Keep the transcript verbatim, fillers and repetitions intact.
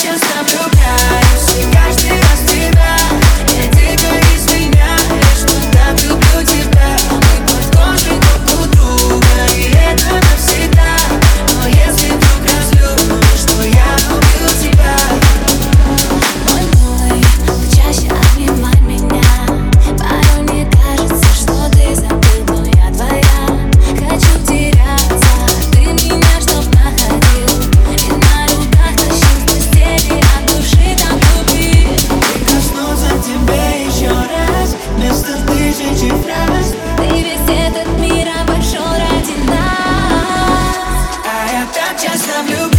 часто влюбляюсь, и каждый раз в тебя. Я дико изменяюсь, что так люблю тебя. Мы похожи друг у друга, и это навсегда. Но если вдруг разлюбишь, то я убью тебя. Мой милый, почаще обнимай меня. Порой мне кажется, что ты забыл, но я твоя. Хочу теряться, ты меня чтоб находил. И на руках тащил в постели, от души там любви. Прикоснуться к тебе еще раз, вместо тысячи фраз. Ты весь этот мир обошел ради нас. А я так часто влюбляюсь.